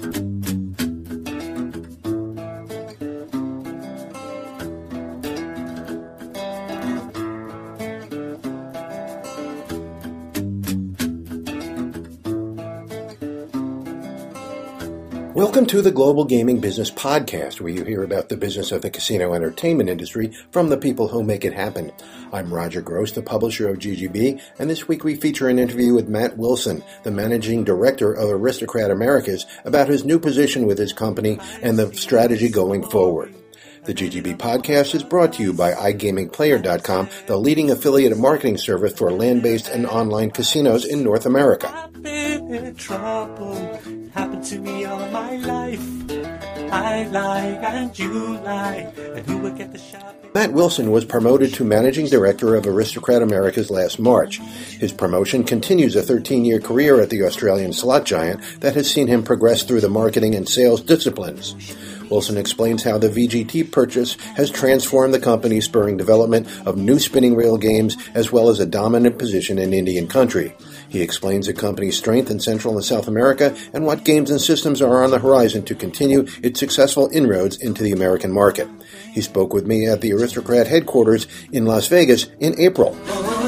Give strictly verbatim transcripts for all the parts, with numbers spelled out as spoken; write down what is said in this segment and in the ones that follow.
Welcome to the Global Gaming Business Podcast, where you hear about the business of the casino entertainment industry from the people who make it happen. I'm Roger Gross, the publisher of G G B, and this week we feature an interview with Matt Wilson, the managing director of Aristocrat Americas, about his new position with his company and the strategy going forward. The G G B podcast is brought to you by i gaming player dot com, the leading affiliate marketing service for land-based and online casinos in North America. I've been in trouble. It happened to me all my life. I lie and you lie, and who will get the shot? Matt Wilson was promoted to Managing Director of Aristocrat Americas last March. His promotion continues a thirteen-year career at the Australian slot giant that has seen him progress through the marketing and sales disciplines. Wilson explains how the V G T purchase has transformed the company, spurring development of new spinning reel games as well as a dominant position in Indian country. He explains the company's strength in Central and South America and what games and systems are on the horizon to continue its successful inroads into the American market. He spoke with me at the Aristocrat headquarters in Las Vegas in April.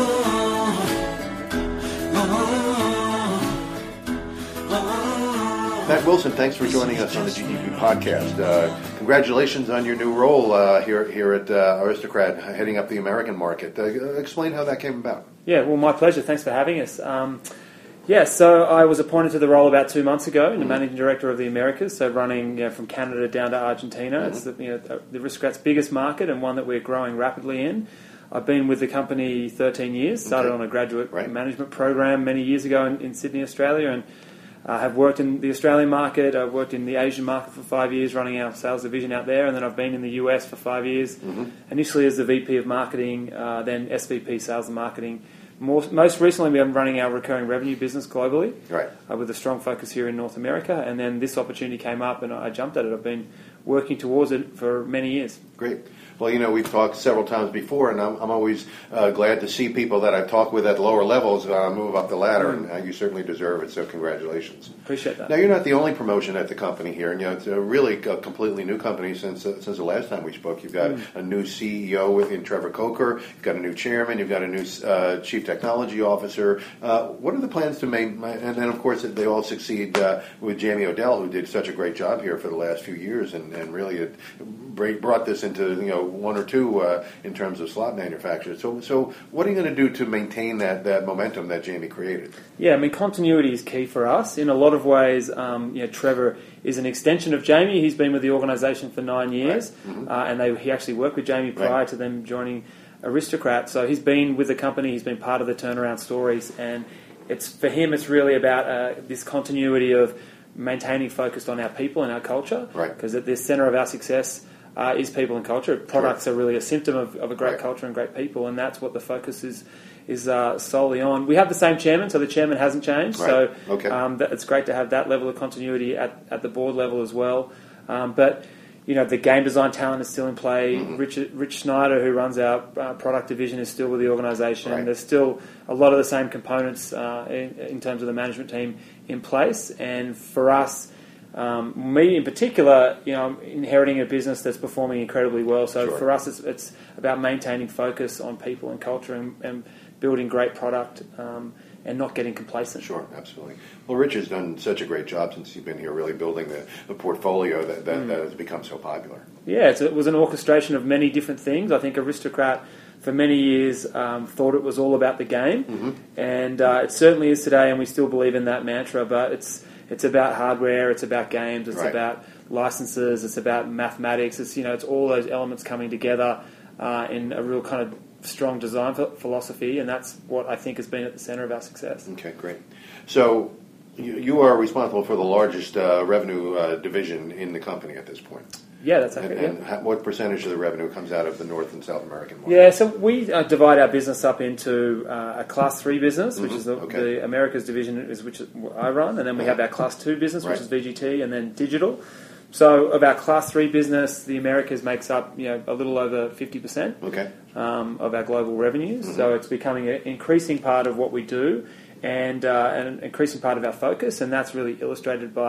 Matt Wilson, thanks for joining us on the G G B podcast. Uh, congratulations on your new role uh, here here at uh, Aristocrat, heading up the American market. Uh, explain how that came about. Yeah, well, my pleasure. Thanks for having us. Um, yeah, so I was appointed to the role about two months ago, mm-hmm. the managing director of the Americas, so running you know, from Canada down to Argentina. Mm-hmm. It's the, you know, the Aristocrat's biggest market and one that we're growing rapidly in. I've been with the company thirteen years, started okay. on a graduate right. management program many years ago in, in Sydney, Australia, and I uh, have worked in the Australian market. I've worked in the Asian market for five years, running our sales division out there, and then I've been in the U S for five years, mm-hmm. initially as the V P of marketing, uh, then S V P sales and marketing. More, most recently, we've been running our recurring revenue business globally, right. uh, with a strong focus here in North America, and then this opportunity came up and I jumped at it. I've been working towards it for many years. Great. Well, you know, we've talked several times before, and I'm, I'm always uh, glad to see people that I've talked with at lower levels uh, move up the ladder, mm. and uh, you certainly deserve it, so congratulations. Appreciate that. Now, you're not the only promotion at the company here, and you know, it's a really a completely new company since uh, since the last time we spoke. You've got mm. a new C E O within Trevor Coker, you've got a new chairman, you've got a new uh, chief technology officer. Uh, what are the plans to make, and then, of course, they all succeed uh, with Jamie Odell, who did such a great job here for the last few years, and, and really it brought this into, you know, one or two uh, in terms of slot manufacturers. So, so what are you going to do to maintain that, that momentum that Jamie created? Yeah, I mean, continuity is key for us. In a lot of ways, um, you know, Trevor is an extension of Jamie. He's been with the organisation for nine years, right. mm-hmm. uh, and they, he actually worked with Jamie prior right. to them joining Aristocrat. So he's been with the company. He's been part of the turnaround stories, and it's for him. It's really about uh, this continuity of maintaining focus on our people and our culture, because right. at the centre of our success Uh, is people and culture. Products sure. are really a symptom of, of a great right. culture and great people, and that's what the focus is is uh, solely on. We have the same chairman, so the chairman hasn't changed. Right. So okay. um, that, it's great to have that level of continuity at, at the board level as well. Um, but you know, the game design talent is still in play. Mm-hmm. Richard, Rich Schneider, who runs our uh, product division, is still with the organisation. Right. There's still a lot of the same components uh, in, in terms of the management team in place, and for us. Um, me in particular, you know, I'm inheriting a business that's performing incredibly well. So sure. for us, it's, it's about maintaining focus on people and culture and, and building great product um, and not getting complacent. Sure, absolutely. Well, Rich has done such a great job since he's been here, really building the, the portfolio that, that, mm. that has become so popular. Yeah, it's, it was an orchestration of many different things. I think Aristocrat, for many years, um, thought it was all about the game, mm-hmm. and uh, it certainly is today, and we still believe in that mantra, but it's It's about hardware, it's about games, it's right. about licenses, it's about mathematics. It's you know, it's all those elements coming together uh, in a real kind of strong design philosophy, and that's what I think has been at the centre of our success. Okay, great. So you, you are responsible for the largest uh, revenue uh, division in the company at this point. Yeah, that's okay. And, and yeah. how, what percentage of the revenue comes out of the North and South American market? Yeah, so we uh, divide our business up into uh, a Class three business, mm-hmm. which is the, okay. the Americas division, is which I run, and then we have our Class two business, which right. is V G T, and then digital. So of our Class three business, the Americas makes up you know a little over fifty percent okay. um, of our global revenues. Mm-hmm. So it's becoming an increasing part of what we do, and uh, an increasing part of our focus, and that's really illustrated by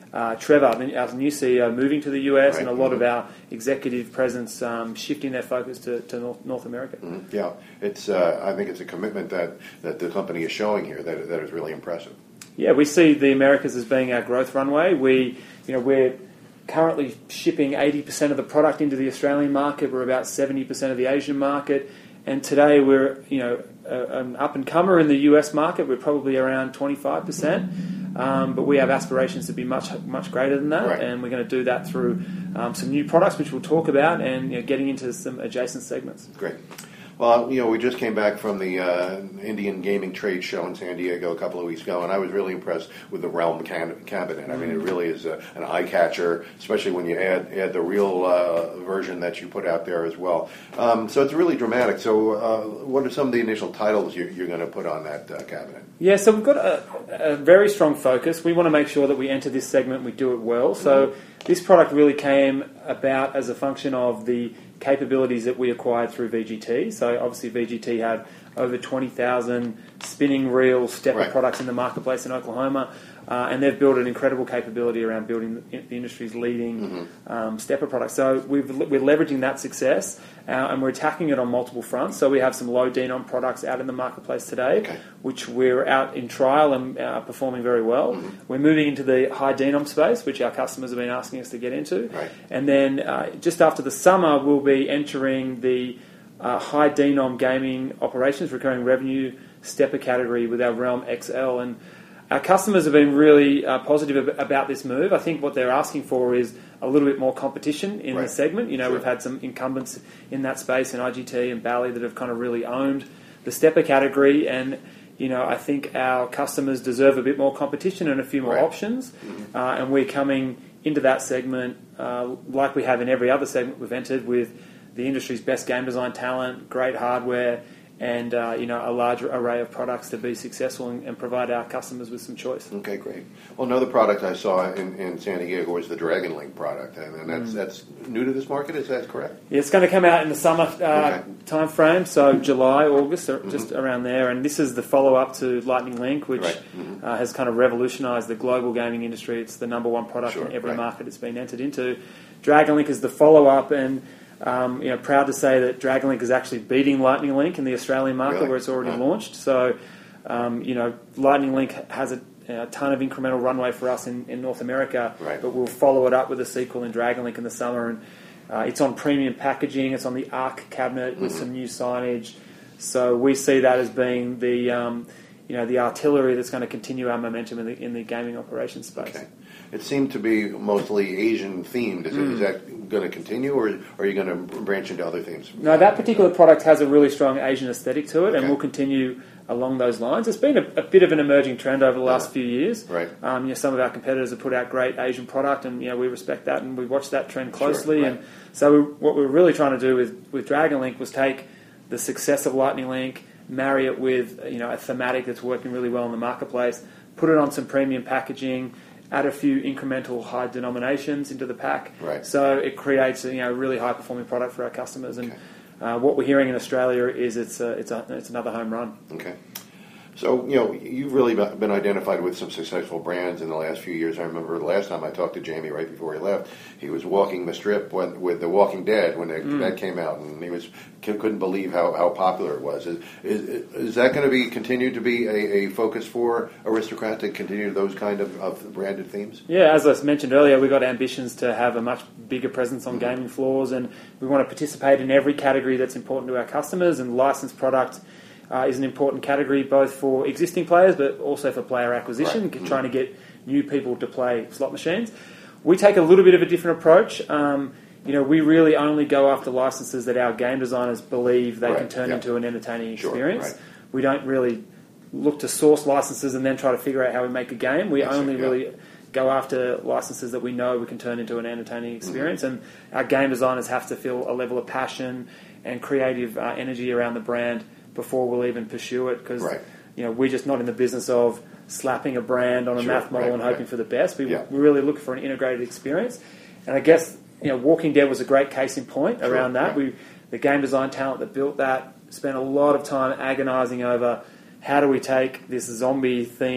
uh, Trevor, our new C E O, moving to the U S, right. and a lot mm-hmm. of our executive presence um, shifting their focus to, to North, North America. Mm-hmm. Yeah, it's. Uh, I think it's a commitment that, that the company is showing here that that is really impressive. Yeah, we see the Americas as being our growth runway. We, you know, we're currently shipping eighty percent of the product into the Australian market. We're about seventy percent of the Asian market. And today we're, you know, a, an up-and-comer in the U S market. We're probably around twenty-five percent. Um, but we have aspirations to be much, much greater than that. Right. And we're going to do that through um, some new products, which we'll talk about, and you know, getting into some adjacent segments. Great. Well, you know, we just came back from the uh, Indian Gaming Trade Show in San Diego a couple of weeks ago, and I was really impressed with the Realm can- cabinet. I mean, it really is a, an eye catcher, especially when you add add the real uh, version that you put out there as well. Um, so it's really dramatic. So, uh, what are some of the initial titles you, you're going to put on that uh, cabinet? Yeah, so we've got a, a very strong focus. We want to make sure that we enter this segment, we do it well. So, mm-hmm. this product really came about as a function of the capabilities that we acquired through V G T. So obviously V G T have over twenty thousand spinning reel stepper right. products in the marketplace in Oklahoma, uh, and they've built an incredible capability around building the, the industry's leading mm-hmm. um, stepper products. So we've, we're leveraging that success, uh, and we're attacking it on multiple fronts. So we have some low denom products out in the marketplace today, okay. which we're out in trial and are performing very well. Mm-hmm. We're moving into the high denom space, which our customers have been asking us to get into. Right. And then uh, just after the summer, we'll be entering the uh, high denom gaming operations, recurring revenue stepper category with our Realm X L. And our customers have been really uh, positive ab- about this move. I think what they're asking for is a little bit more competition in right. the segment. You know, sure. we've had some incumbents in that space, in I G T and Bally, that have kind of really owned the stepper category. And, you know, I think our customers deserve a bit more competition and a few more right. options. Mm-hmm. Uh, and we're coming into that segment uh, like we have in every other segment we've entered, with the industry's best game design talent, great hardware, and uh, you know, a large array of products to be successful and, and provide our customers with some choice. Okay, great. Well, another product I saw in, in San Diego was the Dragon Link product, and, and that's mm. that's new to this market. Is that correct? Yeah, it's going to come out in the summer uh, okay. time frame, so July, August, or mm-hmm. just around there. And this is the follow-up to Lightning Link, which right. mm-hmm. uh, has kind of revolutionised the global gaming industry. It's the number one product sure, in every right. market it's been entered into. Dragon Link is the follow-up, and Um, you know, proud to say that Dragon Link is actually beating Lightning Link in the Australian market, really? where it's already yeah. launched. So, um, you know, Lightning Link has a, a ton of incremental runway for us in, in North America, right. but we'll follow it up with a sequel in Dragon Link in the summer. And uh, it's on premium packaging. It's on the Arc cabinet mm-hmm. with some new signage. So we see that as being the um, you know, the artillery that's going to continue our momentum in the in the gaming operations space. Okay. It seemed to be mostly Asian themed. Is, mm. it, is that going to continue, or, or are you going to branch into other themes? No, that particular product has a really strong Asian aesthetic to it, okay. and we'll continue along those lines. It's been a, a bit of an emerging trend over the last yeah. few years. Right. Um, you know, some of our competitors have put out great Asian product, and you know, we respect that, and we watch that trend closely. Sure, right. And so, we, what we're really trying to do with with Dragon Link was take the success of Lightning Link, marry it with you know a thematic that's working really well in the marketplace, put it on some premium packaging, add a few incremental high denominations into the pack, right. so it creates a you know really high performing product for our customers. And okay. uh, what we're hearing in Australia is it's a, it's a, it's another home run. Okay. So, you know, you've really been identified with some successful brands in the last few years. I remember the last time I talked to Jamie right before he left, he was walking the strip when, with The Walking Dead when they, mm. that came out, and he was couldn't believe how, how popular it was. Is, is, is that going to be continue to be a, a focus for Aristocrat, to continue those kind of, of branded themes? Yeah, as I mentioned earlier, we've got ambitions to have a much bigger presence on mm-hmm. gaming floors, and we want to participate in every category that's important to our customers, and licensed product Uh, is an important category both for existing players but also for player acquisition, right. mm-hmm. trying to get new people to play slot machines. We take a little bit of a different approach. Um, you know, we really only go after licenses that our game designers believe they right. can turn yep. into an entertaining sure. experience. Right. We don't really look to source licenses and then try to figure out how we make a game. We That's only it, yeah. really go after licenses that we know we can turn into an entertaining experience, mm-hmm. and our game designers have to feel a level of passion and creative uh, energy around the brand before we'll even pursue it, because right. you know we're just not in the business of slapping a brand on a sure, math model right, and hoping right. for the best. We, yeah. we really look for an integrated experience, and I guess you know Walking Dead was a great case in point sure, around that. right. We the game design talent that built that spent a lot of time agonising over how do we take this zombie themed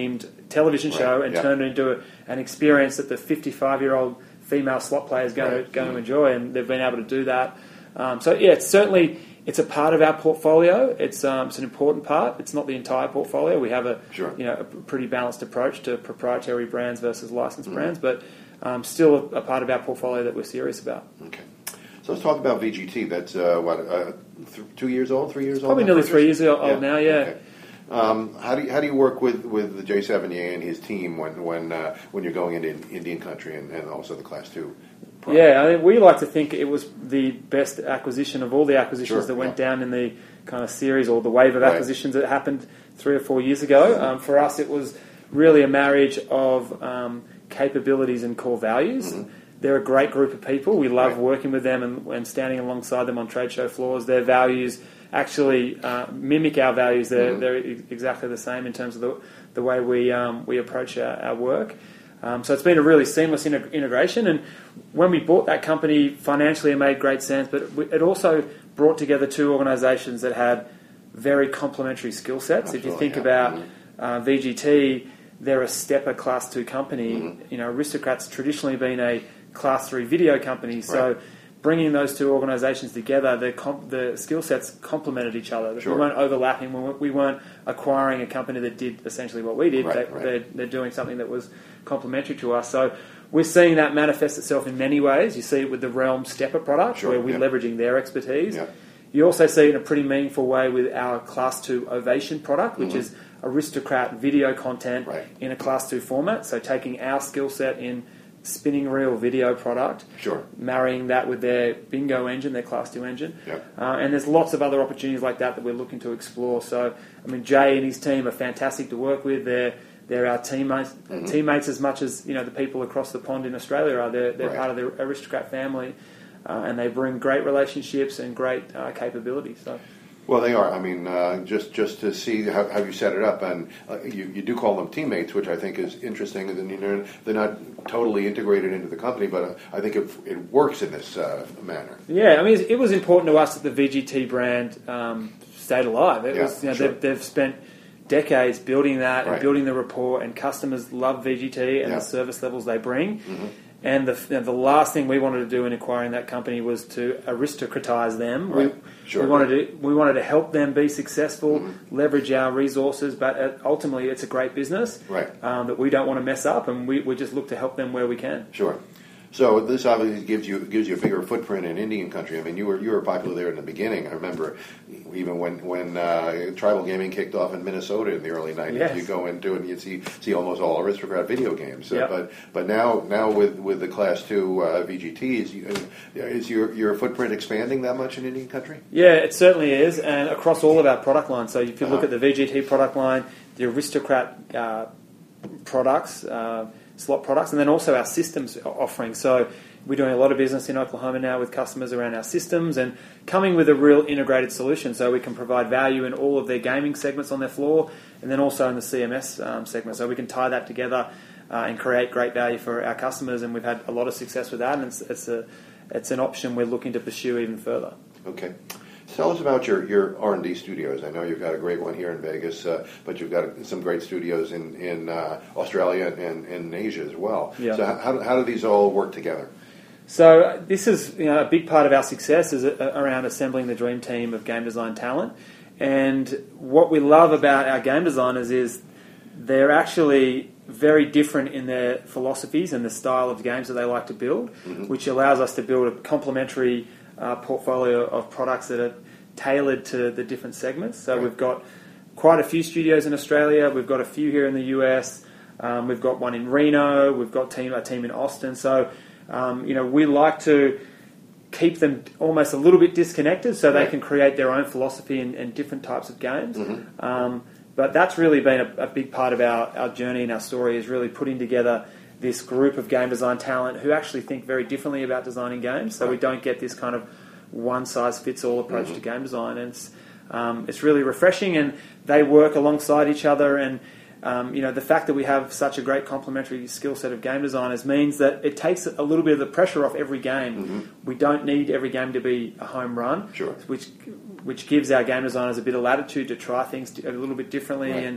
television Right. show and Yeah. turn it into a, an experience that the fifty-five-year-old female slot player is going, Right. to, going Mm-hmm. to enjoy, and they've been able to do that. Um, so, yeah, it's certainly it's a part of our portfolio. It's um, it's an important part. It's not the entire portfolio. We have a Sure. you know a pretty balanced approach to proprietary brands versus licensed Mm-hmm. brands, but um, still a, a part of our portfolio that we're serious about. Okay. So let's talk about V G T. That's uh, what uh, th- two years old, three years old. Probably now, nearly Marcus? three years old now. Yeah. Okay. Um, how do you, how do you work with with Jay Sevigny and his team when when uh, when you're going into Indian country and, and also the Class Two? product? Yeah, I mean, we like to think it was the best acquisition of all the acquisitions Sure, that went yeah. down in the kind of series or the wave of Right. acquisitions that happened three or four years ago. Um, for us, it was really a marriage of um, capabilities and core values. Mm-hmm. They're a great group of people. We love Right. working with them and, and standing alongside them on trade show floors. Their values actually uh, mimic our values. They're, Mm-hmm. they're e- exactly the same in terms of the, the way we um, we approach our, our work. Um, so it's been a really seamless integ- integration. And when we bought that company, financially it made great sense, but we, it also brought together two organisations that had very complementary skill sets. If you Absolutely, think yeah. about Mhm. uh, V G T, they're a stepper Class two company. Mm-hmm. You know, Aristocrat's traditionally been a Class three video company. So Right. bringing those two organisations together, the comp- the skill sets complemented each other. Sure. We weren't overlapping. We weren't, we weren't acquiring a company that did essentially what we did. Right, they, right. They're, they're doing something that was complementary to us. So we're seeing that manifest itself in many ways. You see it with the Realm Stepper product, Sure, where we're yeah. leveraging their expertise. Yeah. You also see it in a pretty meaningful way with our Class two Ovation product, which is Aristocrat video content Right. in a Class two format. So taking our skill set in spinning reel video product, Sure. marrying that with their bingo engine, their Class two engine. Yep. Uh, and there's lots of other opportunities like that that we're looking to explore. So, I mean, Jay and his team are fantastic to work with. They're they're our teammates, Mm-hmm. teammates as much as you know the people across the pond in Australia are. They're, they're Right. part of the Aristocrat family, uh, and they bring great relationships and great uh, capabilities. So. Well, they are. I mean, uh, just just to see how, how you set it up, and uh, you, you do call them teammates, which I think is interesting. And then you know they're not totally integrated into the company, but uh, I think it, it works in this uh, manner. Yeah, I mean, it was important to us that the V G T brand um, stayed alive. It Yeah, was, you know, sure. they've, they've spent decades building that and Right. building the rapport, and customers love V G T and Yeah. the service levels they bring. Mm-hmm. And the you know, the last thing we wanted to do in acquiring that company was to aristocratize them. Right. We, Sure. we wanted to we wanted to help them be successful, leverage our resources, but uh, ultimately it's a great business Right. um, that we don't want to mess up, and we, we just look to help them where we can. Sure. So this obviously gives you gives you a bigger footprint in Indian country. I mean, you were you were popular there in the beginning. I remember even when when uh, tribal gaming kicked off in Minnesota in the early nineties. Yes. You go into it and you see see almost all Aristocrat video games. Uh, Yep. But but now now with, with the Class Two uh, V G Ts, you, uh, is your your footprint expanding that much in Indian country? Yeah, it certainly is, and across all of our product lines. So if you look Uh-huh. at the V G T product line, the Aristocrat uh, products, uh, slot products, and then also our systems offering. So we're doing a lot of business in Oklahoma now with customers around our systems and coming with a real integrated solution so we can provide value in all of their gaming segments on their floor and then also in the C M S um, segment. So we can tie that together uh, and create great value for our customers, and we've had a lot of success with that, and it's, it's, a, it's an option we're looking to pursue even further. Okay. Tell us about your, your R and D studios. I know you've got a great one here in Vegas, uh, but you've got some great studios in, in uh, Australia and, and in Asia as well. Yeah. So how, do- how do these all work together? So uh, this is you know, a big part of our success is uh, around assembling the dream team of game design talent. And what we love about our game designers is they're actually very different in their philosophies and the style of games that they like to build, Mm-hmm. which allows us to build a complementary uh, portfolio of products that are tailored to the different segments. So Right. we've got quite a few studios in Australia. We've got a few here in the U S. Um, we've got one in Reno. We've got team, a team in Austin. So, um, you know, we like to keep them almost a little bit disconnected so they Right. can create their own philosophy and, and different types of games. Mm-hmm. Um, but that's really been a, a big part of our, our journey and our story is really putting together this group of game design talent who actually think very differently about designing games. So we Right. don't get this kind of one-size-fits-all approach Mm-hmm. to game design. And it's, um, it's really refreshing, and they work alongside each other. And um, you know, the fact that we have such a great complementary skill set of game designers means that it takes a little bit of the pressure off every game. Mm-hmm. We don't need every game to be a home run, Sure. which which gives our game designers a bit of latitude to try things a little bit differently Right. and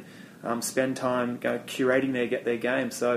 um, spend time you know, curating their get their games. So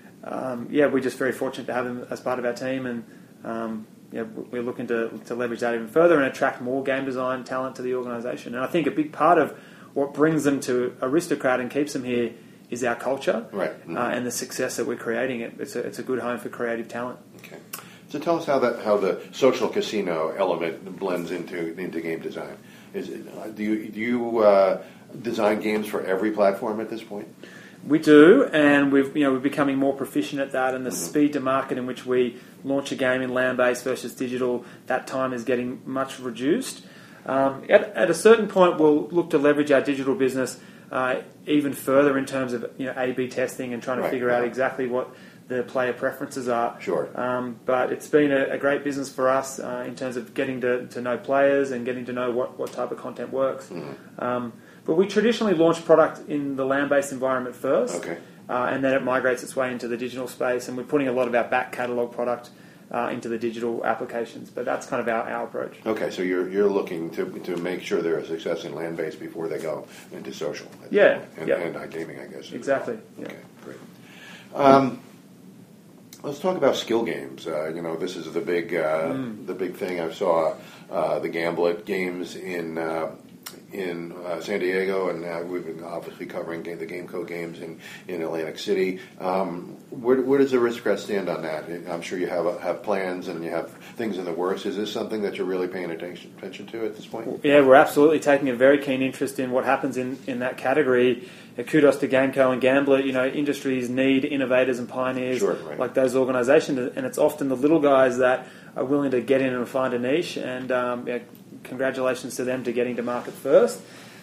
um, yeah, we're just very fortunate to have them as part of our team, and um, yeah, we're looking to, to leverage that even further and attract more game design talent to the organisation. And I think a big part of what brings them to Aristocrat and keeps them here is our culture, right. mm-hmm. uh, and the success that we're creating. It it's a it's a good home for creative talent. Okay, so tell us how that how the social casino element blends into into game design. Is it, uh, do you do you uh, design games for every platform at this point? We do, and we've you know we're becoming more proficient at that. And the mm-hmm. speed to market in which we launch a game in land-based versus digital, that time is getting much reduced. Um, at, at a certain point, we'll look to leverage our digital business uh, even further in terms of you know A B testing and trying to right, figure right. out exactly what the player preferences are. Sure. Um, but it's been a, a great business for us uh, in terms of getting to, to know players and getting to know what, what type of content works. Mm-hmm. Um, but we traditionally launch product in the land-based environment first, okay. uh, and then it migrates its way into the digital space, and we're putting a lot of our back catalogue product Uh, into the digital applications, but that's kind of our, our approach. Okay, so you're you're looking to to make sure they're a success in land based before they go into social. Yeah, and, yep. and iGaming, I guess. Exactly. Well. Yeah. Okay, great. Um, let's talk about skill games. Uh, you know, this is the big uh, mm. the big thing. I saw uh, the Gamblet games in. Uh, in uh, San Diego, and uh, we've been obviously covering game, the Game Code games in, in Atlantic City. Um, where, where does Aristocrat stand on that? I'm sure you have uh, have plans and you have things in the works. Is this something that you're really paying attention, attention to at this point? Yeah, we're absolutely taking a very keen interest in what happens in, in that category. Uh, kudos to GameCo and Gambler. You know, industries need innovators and pioneers sure, right. like those organisations, and it's often the little guys that are willing to get in and find a niche, and um, yeah, congratulations to them to getting to market first.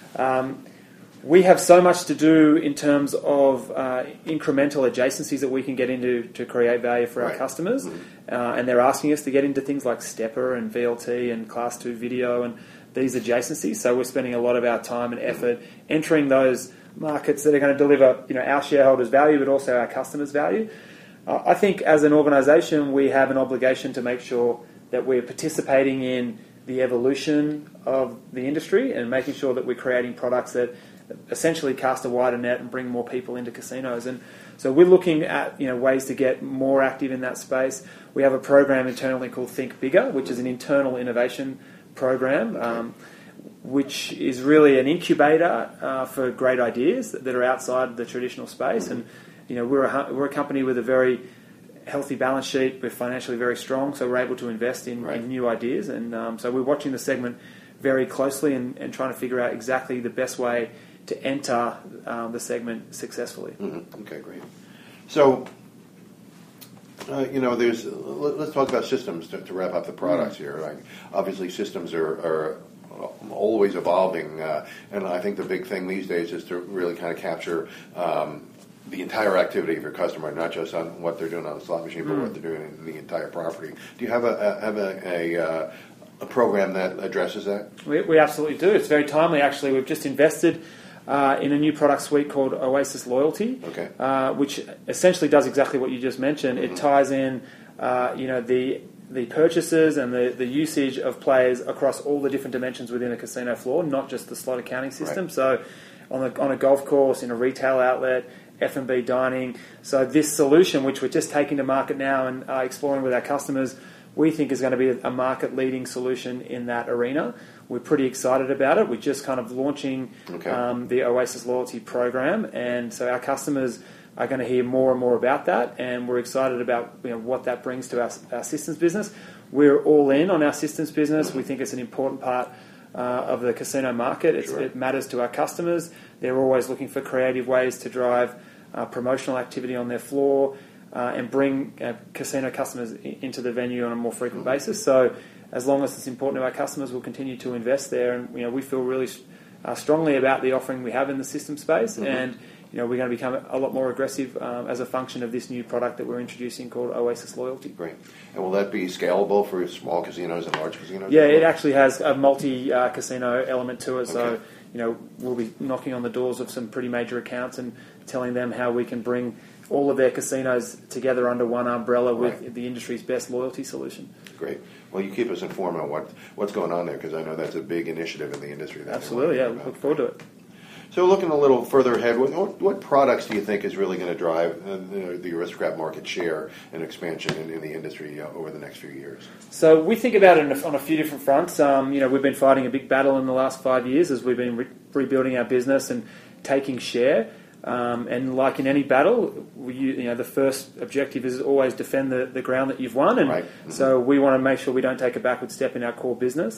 Um, we have so much to do in terms of uh, incremental adjacencies that we can get into to create value for right. our customers, mm-hmm. uh, and they're asking us to get into things like Stepper and V L T and Class two video and these adjacencies. So we're spending a lot of our time and effort mm-hmm. entering those markets that are going to deliver, you know, our shareholders value, but also our customers value. Uh, I think as an organisation, we have an obligation to make sure that we're participating in the evolution of the industry and making sure that we're creating products that essentially cast a wider net and bring more people into casinos. And so we're looking at you know ways to get more active in that space. We have a program internally called Think Bigger, which is an internal innovation program, um, which is really an incubator uh, for great ideas that are outside the traditional space. And you know we're a, we're a company with a very healthy balance sheet. We're financially very strong, so we're able to invest in, right. in new ideas. And um, so we're watching the segment very closely and, and trying to figure out exactly the best way to enter um, the segment successfully. Mm-hmm. Okay, great. So, uh, you know, there's. Let's talk about systems to, to wrap up the products mm-hmm. here. Like, obviously, systems are, are always evolving, uh, and I think the big thing these days is to really kind of capture um, the entire activity of your customer, not just on what they're doing on the slot machine, but mm. what they're doing in the entire property. Do you have a, a have a a, uh, a program that addresses that? We, we absolutely do. It's very timely, actually. We've just invested uh, in a new product suite called Oasis Loyalty, okay. uh, which essentially does exactly what you just mentioned. Mm-hmm. It ties in, uh, you know, the the purchases and the, the usage of players across all the different dimensions within a casino floor, not just the slot accounting system. Right. So, on a on a golf course, in a retail outlet, F and B dining. So this solution, which we're just taking to market now and uh, exploring with our customers, we think is going to be a market-leading solution in that arena. We're pretty excited about it. We're just kind of launching okay. um, the Oasis Loyalty program, and so our customers are going to hear more and more about that, and we're excited about you know, what that brings to our, our systems business. We're all in on our systems business. Mm-hmm. We think it's an important part uh, of the casino market. It's, sure. It matters to our customers. They're always looking for creative ways to drive uh, promotional activity on their floor uh, and bring uh, casino customers I- into the venue on a more frequent mm-hmm. basis. So as long as it's important to our customers, we'll continue to invest there. And you know, we feel really uh, strongly about the offering we have in the system space. Mm-hmm. And you know, we're going to become a lot more aggressive um, as a function of this new product that we're introducing called Oasis Loyalty. Great. And will that be scalable for small casinos and large casinos? Yeah, it actually has a multi-casino uh, element to it. So, okay. you know, we'll be knocking on the doors of some pretty major accounts and telling them how we can bring all of their casinos together under one umbrella with right. the industry's best loyalty solution. Great. Well, you keep us informed on what, what's going on there, because I know that's a big initiative in the industry. That Absolutely, yeah. Look forward to it. So looking a little further ahead, what, what products do you think is really going to drive uh, the, the Aristocrat market share and expansion in, in the industry uh, over the next few years? So we think about it on a few different fronts. Um, you know, we've been fighting a big battle in the last five years as we've been re- rebuilding our business and taking share. Um, and like in any battle, we, you know, the first objective is always defend the, the ground that you've won. And right. mm-hmm. so we want to make sure we don't take a backward step in our core business.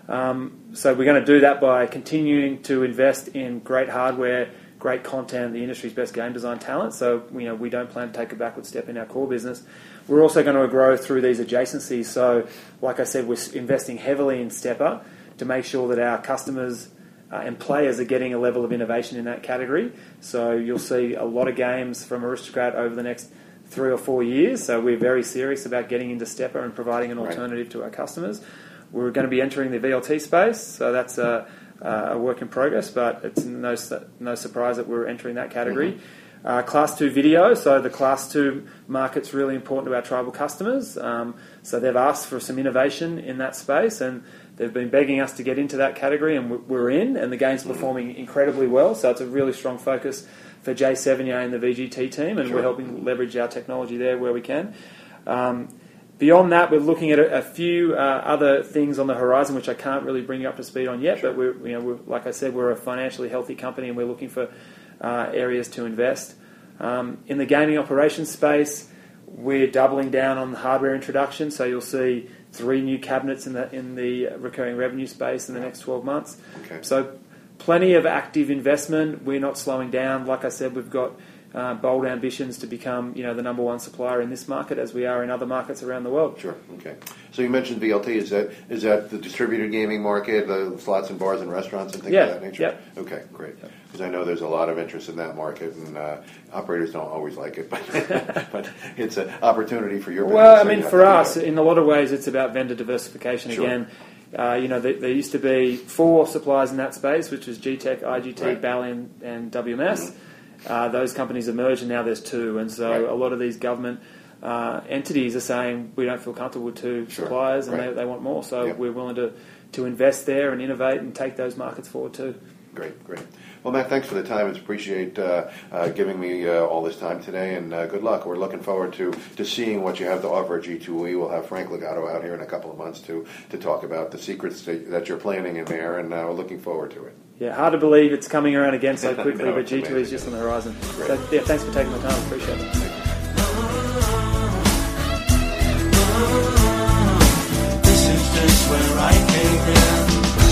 Um, so we're going to do that by continuing to invest in great hardware, great content, the industry's best game design talent. So you know we don't plan to take a backward step in our core business. We're also going to grow through these adjacencies. So like I said, we're investing heavily in Stepper to make sure that our customers uh, and players are getting a level of innovation in that category. So you'll see a lot of games from Aristocrat over the next three or four years. So we're very serious about getting into Stepper and providing an alternative right. to our customers. We're going to be entering the V L T space, so that's a, a work in progress, but it's no no surprise that we're entering that category. Mm-hmm. Uh, class two video, so the Class two market's really important to our tribal customers. Um, so they've asked for some innovation in that space, and they've been begging us to get into that category, and we're in, and the game's mm-hmm. performing incredibly well, so it's a really strong focus for Jay Sevigny and the V G T team, and sure. we're helping leverage our technology there where we can. Um, Beyond that, we're looking at a, a few uh, other things on the horizon, which I can't really bring you up to speed on yet. Sure. But we're, you know, we're, like I said, we're a financially healthy company, and we're looking for uh, areas to invest. Um, in the gaming operations space, we're doubling down on the hardware introduction. So you'll see three new cabinets in the in the recurring revenue space in the next twelve months. Okay. So plenty of active investment. We're not slowing down. Like I said, we've got Uh, bold ambitions to become, you know, the number one supplier in this market, as we are in other markets around the world. Sure. Okay. So you mentioned V L T. Is that is that the distributed gaming market, the slots and bars and restaurants and things yeah. of that nature? Yeah. Okay. Great. Because I know there's a lot of interest in that market, and uh, operators don't always like it, but but it's an opportunity for your business. Well, I so mean, for us, in a lot of ways, it's about vendor diversification sure. again. Uh, you know, there, there used to be four suppliers in that space, which was G TEC, I G T, right. Bally, and, and W M S. Mm-hmm. Uh, those companies emerged, and now there's two. And so right. a lot of these government uh, entities are saying we don't feel comfortable with two sure. suppliers, and right. they, they want more. So yep. we're willing to, to invest there and innovate and take those markets forward too. Great, great. Well, Matt, thanks for the time. It's appreciate uh, uh, giving me uh, all this time today, and uh, good luck. We're looking forward to, to seeing what you have to offer at G two E. We'll have Frank Legato out here in a couple of months to, to talk about the secrets that, that you're planning in there, and uh, we're looking forward to it. Yeah, hard to believe it's coming around again so quickly, no, but G two E is just on the horizon. So, yeah, thanks for taking the time. Appreciate it. This is just where I came in.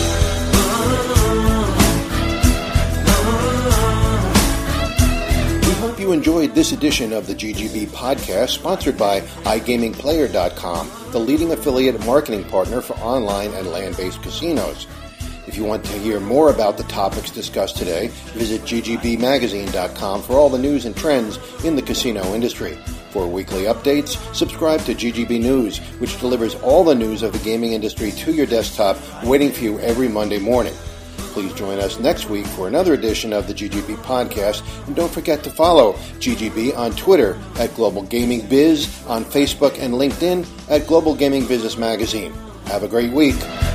We hope you enjoyed this edition of the G G B podcast, sponsored by i gaming player dot com, the leading affiliate marketing partner for online and land-based casinos. If you want to hear more about the topics discussed today, visit g g b magazine dot com for all the news and trends in the casino industry. For weekly updates, subscribe to G G B News, which delivers all the news of the gaming industry to your desktop, waiting for you every Monday morning. Please join us next week for another edition of the G G B podcast, and don't forget to follow G G B on Twitter at Global Gaming Biz, on Facebook and LinkedIn at Global Gaming Business Magazine. Have a great week.